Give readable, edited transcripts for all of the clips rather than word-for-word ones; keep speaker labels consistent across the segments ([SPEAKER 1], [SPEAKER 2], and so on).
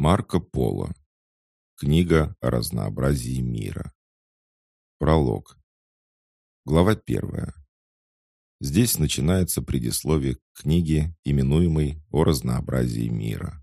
[SPEAKER 1] Марко Поло. Книга о разнообразии мира. Пролог. Глава 1. Здесь начинается предисловие к книге, именуемой «О разнообразии мира».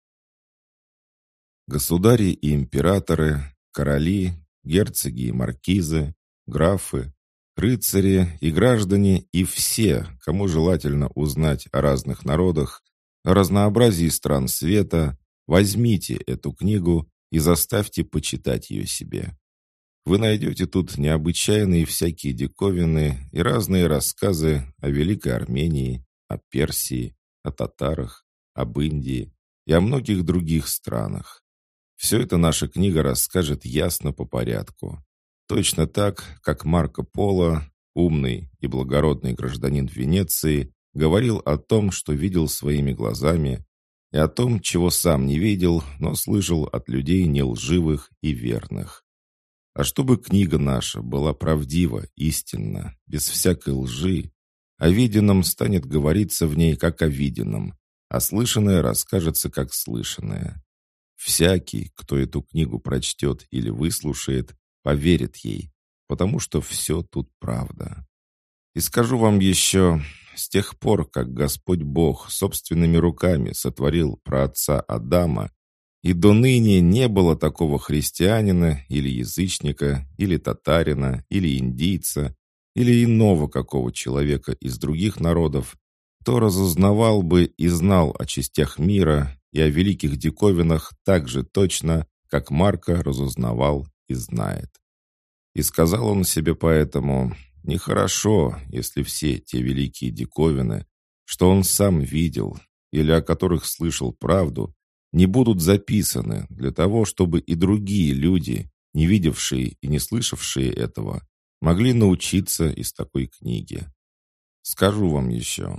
[SPEAKER 1] Государи и императоры, короли, герцоги и маркизы, графы, рыцари и граждане и все, кому желательно узнать о разных народах, о разнообразии стран света, возьмите эту книгу и заставьте почитать ее себе. Вы найдете тут необычайные всякие диковины и разные рассказы о Великой Армении, о Персии, о татарах, об Индии и о многих других странах. Все это наша книга расскажет ясно по порядку. Точно так, как Марко Поло, умный и благородный гражданин Венеции, говорил о том, что видел своими глазами, и о том, чего сам не видел, но слышал от людей нелживых и верных. А чтобы книга наша была правдива, истинна, без всякой лжи, о виденном станет говориться в ней как о виденном, а слышанное расскажется как слышанное. Всякий, кто эту книгу прочтет или выслушает, поверит ей, потому что все тут правда. И скажу вам еще, с тех пор, как Господь Бог собственными руками сотворил праотца Адама, и до ныне не было такого христианина или язычника, или татарина, или индийца, или иного какого человека из других народов, кто разузнавал бы и знал о частях мира и о великих диковинах так же точно, как Марко разузнавал и знает. И сказал он себе поэтому: нехорошо, если все те великие диковины, что он сам видел или о которых слышал правду, не будут записаны для того, чтобы и другие люди, не видевшие и не слышавшие этого, могли научиться из такой книги. Скажу вам еще,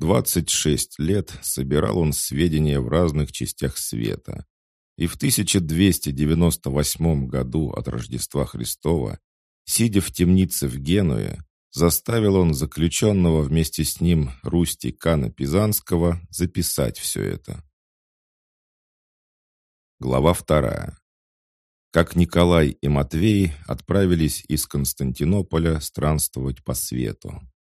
[SPEAKER 1] 26 лет собирал он сведения в разных частях света, и в 1298 году от Рождества Христова, сидя в темнице в Генуе, заставил он заключенного вместе с ним Русти Кана Пизанского записать все это. Глава 2. Как Николай и Матвей отправились из Константинополя странствовать по свету.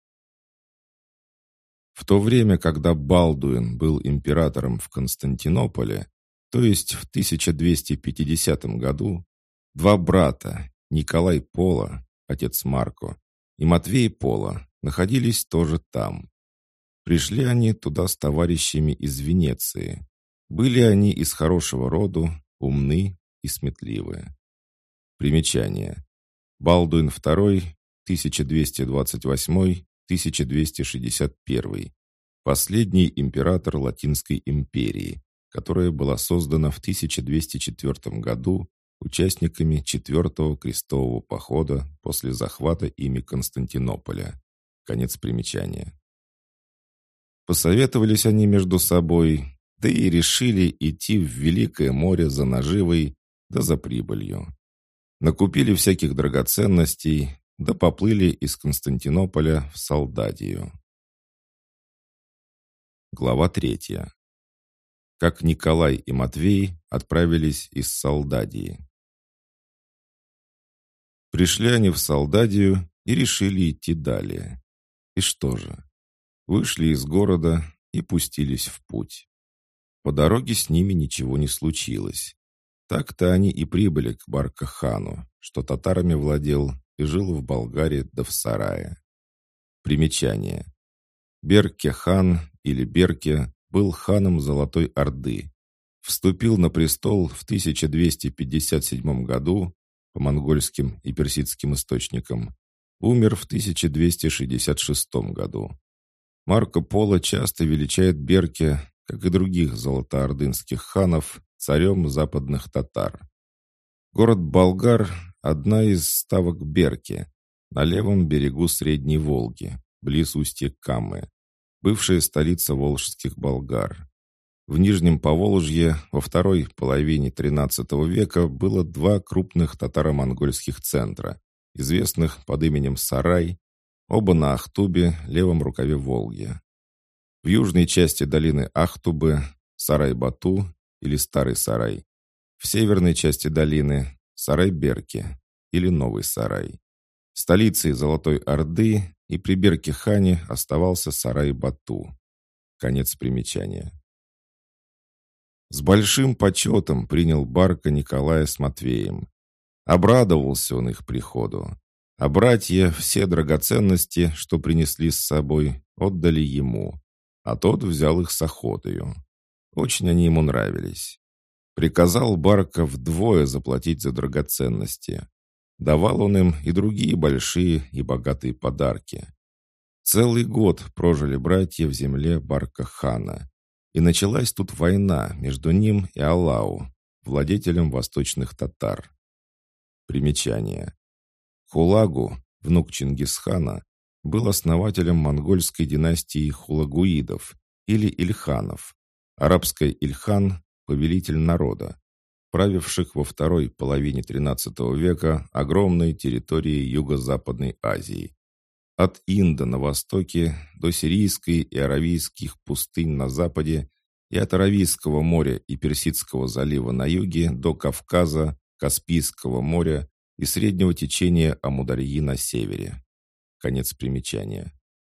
[SPEAKER 1] В то время, когда Балдуин был императором в Константинополе, то есть в 1250 году, два брата, Николай Поло, отец Марко, и Матвей Поло, находились тоже там. Пришли они туда с товарищами из Венеции. Были они из хорошего роду, умны и сметливые. Примечание. Балдуин II, 1228-1261, последний император Латинской империи, которая была создана в 1204 году участниками Четвертого крестового похода после захвата ими Константинополя. Конец примечания. Посоветовались они между собой, да и решили идти в Великое море за наживой, да за прибылью. Накупили всяких драгоценностей, да поплыли из Константинополя в Салдадию. Глава 3. Как Николай и Матвей отправились из Салдадии. Пришли они в Салдадию и решили идти далее. И что же? Вышли из города и пустились в путь. По дороге с ними ничего не случилось. Так-то они и прибыли к Барка-хану, что татарами владел и жил в Болгарии да в Сарае. Примечание. Берке-хан или Берке был ханом Золотой Орды. Вступил на престол в 1257 году по монгольским и персидским источникам. Умер в 1266 году. Марко Поло часто величает Берке, как и других золотоордынских ханов, царем западных татар. Город Болгар – одна из ставок Берки, на левом берегу Средней Волги, близ устья Камы, бывшая столица волжских болгар. В Нижнем Поволжье во второй половине XIII века было два крупных татаро-монгольских центра, известных под именем Сарай, оба на Ахтубе, левом рукаве Волги. В южной части долины Ахтубы, Сарай-Бату или Старый Сарай. В северной части долины – Сарай-Берки или Новый Сарай. Столицей Золотой Орды и при Берке-хане оставался Сарай-Бату. Конец примечания. С большим почетом принял Барка Николая с Матвеем. Обрадовался он их приходу, а братья все драгоценности, что принесли с собой, отдали ему, а тот взял их с охотою. Очень они ему нравились. Приказал Барка вдвое заплатить за драгоценности. Давал он им и другие большие и богатые подарки. Целый год прожили братья в земле Барка-хана. И началась тут война между ним и Алау, владетелем восточных татар. Примечание. Хулагу, внук Чингисхана, был основателем монгольской династии хулагуидов или ильханов. Арабское Ильхан – повелитель народа, правивших во второй половине XIII века огромной территорией Юго-Западной Азии. От Инда на востоке до Сирийской и Аравийских пустынь на западе и от Аравийского моря и Персидского залива на юге до Кавказа, Каспийского моря и среднего течения Амударьи на севере. Конец примечания.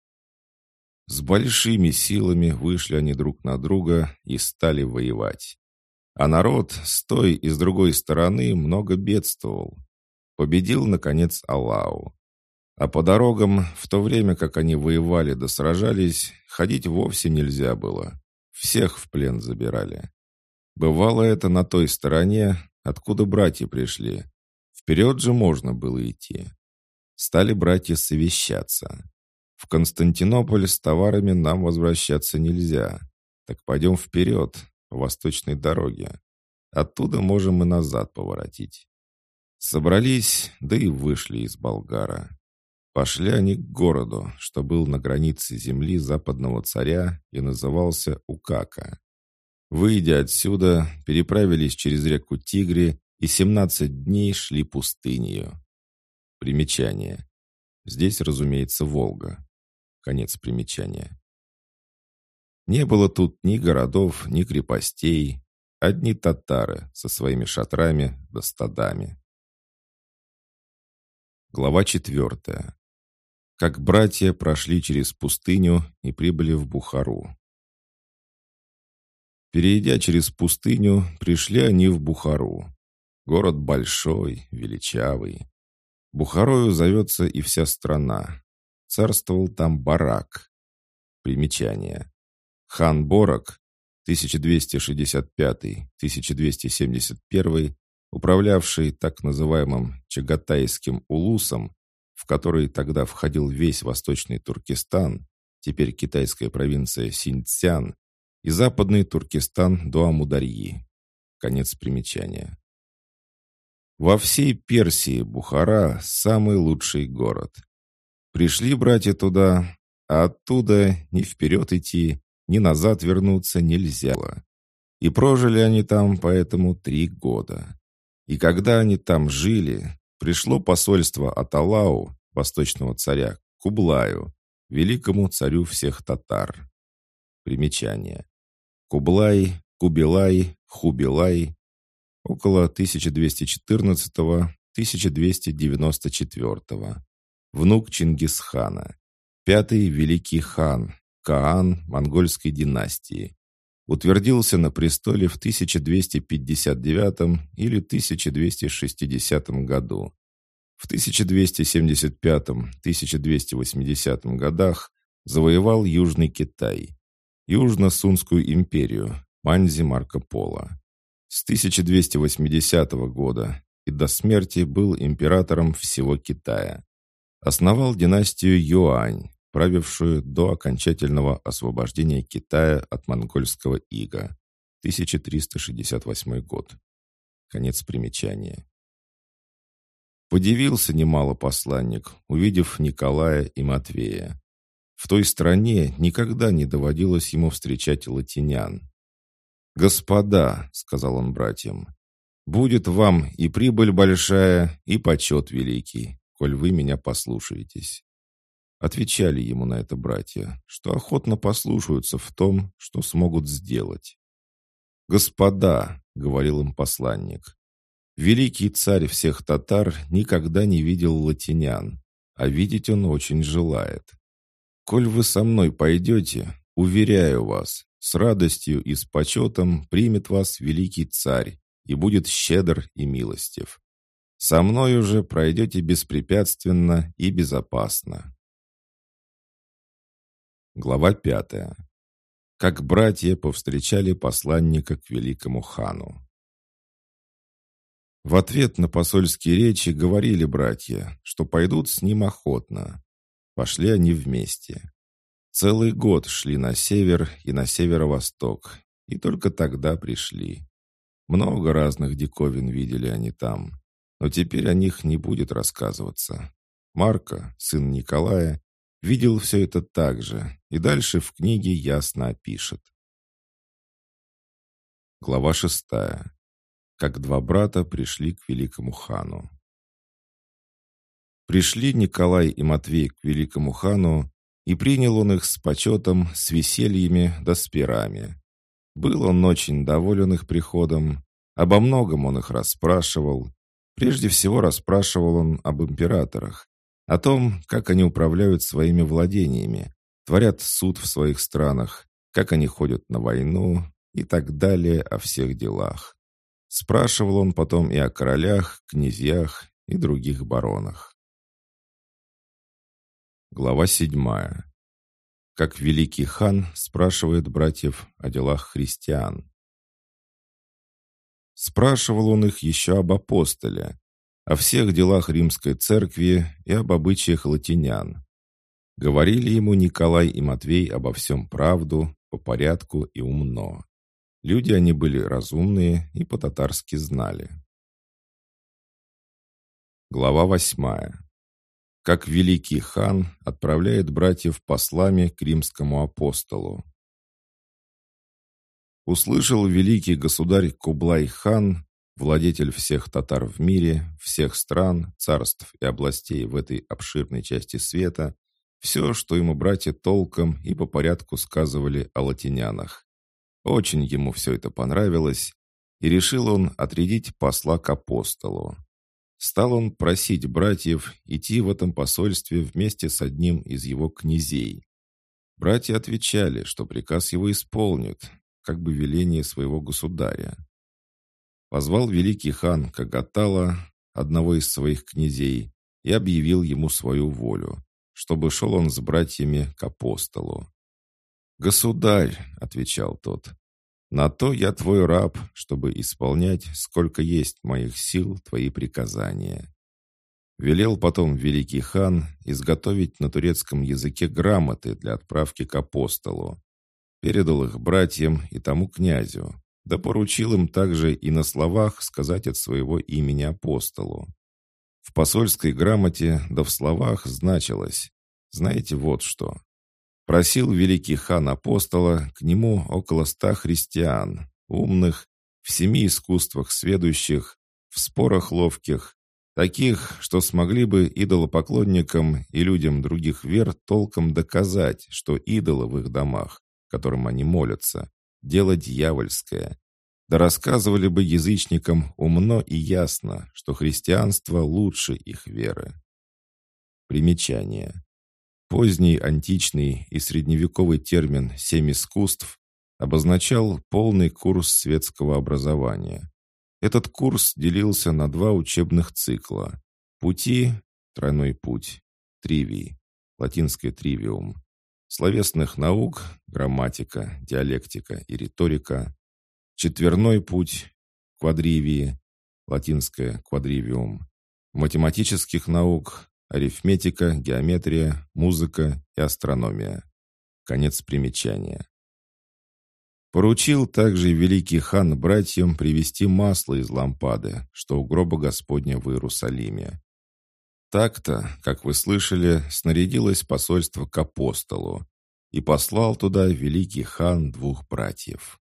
[SPEAKER 1] С большими силами вышли они друг на друга и стали воевать. А народ с той и с другой стороны много бедствовал. Победил, наконец, Аллау. А по дорогам, в то время как они воевали да сражались, ходить вовсе нельзя было. Всех в плен забирали. Бывало это на той стороне, откуда братья пришли. Вперед же можно было идти. Стали братья совещаться. В Константинополь с товарами нам возвращаться нельзя. Так пойдем вперед, по восточной дороге. Оттуда можем и назад поворотить. Собрались, да и вышли из Болгара. Пошли они к городу, что был на границе земли западного царя и назывался Укака. Выйдя отсюда, переправились через реку Тигри и 17 дней шли пустынью. Примечание. Здесь, разумеется, Волга. Конец примечания. Не было тут ни городов, ни крепостей, одни татары со своими шатрами да стадами. Глава 4. Как братья прошли через пустыню и прибыли в Бухару. Перейдя через пустыню, пришли они в Бухару. Город большой, величавый. Бухарою зовется и вся страна. Царствовал там Барак. Примечание. Хан Борак, 1265-1271, управлявший так называемым Чагатайским улусом, в который тогда входил весь восточный Туркестан, теперь китайская провинция Синьцзян, и западный Туркестан до Амударьи. Конец примечания. Во всей Персии Бухара – самый лучший город. Пришли братья туда, а оттуда ни вперед идти, ни назад вернуться нельзя было. И прожили они там поэтому 3 года. И когда они там жили, пришло посольство от Алау, восточного царя, к Кублаю, великому царю всех татар. Примечание. Кублай, Кубилай, Хубилай, около 1214-1294, внук Чингисхана, 5-й великий хан, Каан монгольской династии. Утвердился на престоле в 1259 или 1260 году. В 1275-1280 годах завоевал Южный Китай, Южно-Сунскую империю, Манзи Марко Поло. С 1280 года и до смерти был императором всего Китая. Основал династию Юань, правившую до окончательного освобождения Китая от монгольского ига, 1368 год. Конец примечания. Подивился немало посланник, увидев Николая и Матвея. В той стране никогда не доводилось ему встречать латинян. «Господа», — сказал он братьям, — «будет вам и прибыль большая, и почет великий, коль вы меня послушаетесь». Отвечали ему на это братья, что охотно послушаются в том, что смогут сделать. «Господа», — говорил им посланник, — «великий царь всех татар никогда не видел латинян, а видеть он очень желает. Коль вы со мной пойдете, уверяю вас, с радостью и с почетом примет вас великий царь и будет щедр и милостив. Со мною же пройдете беспрепятственно и безопасно». Глава 5. Как братья повстречали посланника к великому хану. В ответ на посольские речи говорили братья, что пойдут с ним охотно. Пошли они вместе. Целый год шли на север и на северо-восток, и только тогда пришли. Много разных диковин видели они там, но теперь о них не будет рассказываться. Марко, сын Николая, видел все это так же, и дальше в книге ясно опишет. Глава 6. Как два брата пришли к великому хану. Пришли Николай и Матвей к великому хану, и принял он их с почетом, с весельями да с пирами. Был он очень доволен их приходом, обо многом он их расспрашивал. Прежде всего расспрашивал он об императорах, о том, как они управляют своими владениями, творят суд в своих странах, как они ходят на войну и так далее о всех делах. Спрашивал он потом и о королях, князьях и других баронах. Глава 7. Как великий хан спрашивает братьев о делах христиан. Спрашивал он их еще об апостоле, о всех делах римской церкви и об обычаях латинян. Говорили ему Николай и Матвей обо всем правду, по порядку и умно. Люди они были разумные и по-татарски знали. Глава 8. Как великий хан отправляет братьев послами к римскому апостолу. Услышал великий государь Кублай-хан, владетель всех татар в мире, всех стран, царств и областей в этой обширной части света, все, что ему братья толком и по порядку сказывали о латинянах. Очень ему все это понравилось, и решил он отрядить посла к апостолу. Стал он просить братьев идти в этом посольстве вместе с одним из его князей. Братья отвечали, что приказ его исполнят, как бы веление своего государя. Позвал великий хан Кагатала, одного из своих князей, и объявил ему свою волю, чтобы шел он с братьями к апостолу. «Государь», — отвечал тот, — «на то я твой раб, чтобы исполнять, сколько есть моих сил, твои приказания». Велел потом великий хан изготовить на турецком языке грамоты для отправки к апостолу. Передал их братьям и тому князю, да поручил им также и на словах сказать от своего имени апостолу. В посольской грамоте да в словах значилось, знаете вот что. Просил великий хан апостола к нему около 100 христиан, умных, в 7 искусствах сведущих, в спорах ловких, таких, что смогли бы идолопоклонникам и людям других вер толком доказать, что идолы в их домах, которым они молятся, дело дьявольское. Да рассказывали бы язычникам умно и ясно, что христианство лучше их веры. Примечание. Поздний античный и средневековый термин «семь искусств» обозначал полный курс светского образования. Этот курс делился на 2 учебных цикла. Пути, тройной путь, тривии, латинское тривиум, словесных наук, грамматика, диалектика и риторика, четверной путь, квадривии, латинское квадривиум, математических наук, арифметика, геометрия, музыка и астрономия. Конец примечания. Поручил также великий хан братьям привезти масло из лампады, что у гроба Господня в Иерусалиме. Так-то, как вы слышали, снарядилось посольство к апостолу, и послал туда великий хан 2 братьев.